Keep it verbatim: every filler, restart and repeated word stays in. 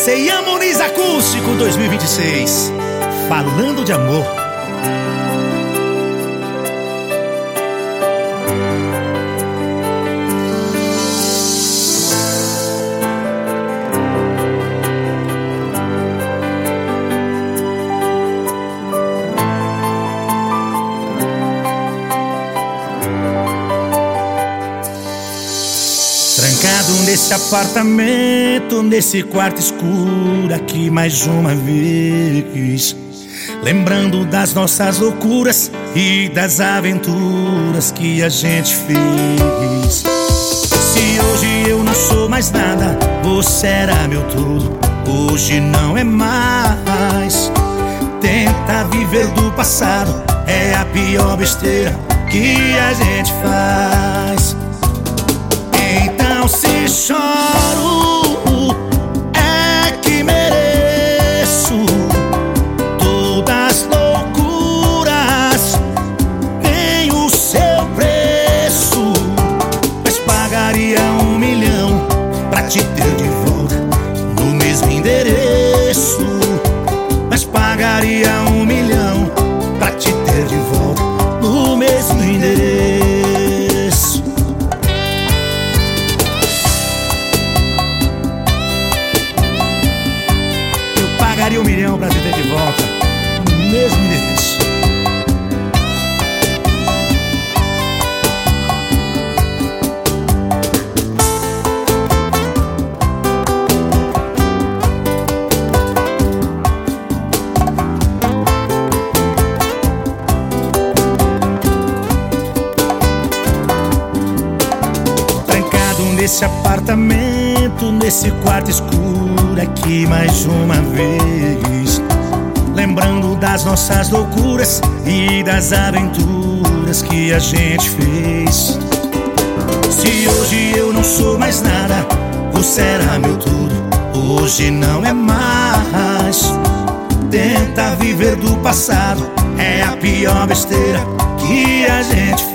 Ceia Muniz Acústico dois mil e vinte e seis, falando de amor. Trancado nesse apartamento, nesse quarto escuro aqui mais uma vez, lembrando das nossas loucuras e das aventuras que a gente fez. Se hoje eu não sou mais nada, você era meu tudo, hoje não é mais. Tenta viver do passado, é a pior besteira que a gente faz. Então se choro, é que mereço. Todas as loucuras têm o seu preço, mas pagaria um milhão pra te ter de volta no mesmo endereço. Mas pagaria um milhão pra te ter de volta no mesmo endereço. Pagaria um milhão pra te ter de volta no mesmo endereço. Trancado nesse apartamento, nesse quarto escuro aqui mais uma vez, lembrando das nossas loucuras e das aventuras que a gente fez. Se hoje eu não sou mais nada, você era meu tudo, hoje não é mais. Tenta viver do passado, é a pior besteira que a gente fez.